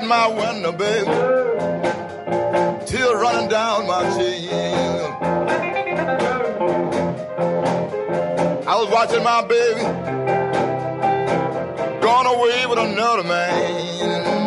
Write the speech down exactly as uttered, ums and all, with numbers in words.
my window, baby. Tears running down my chin. I was watching my baby gone away with another man.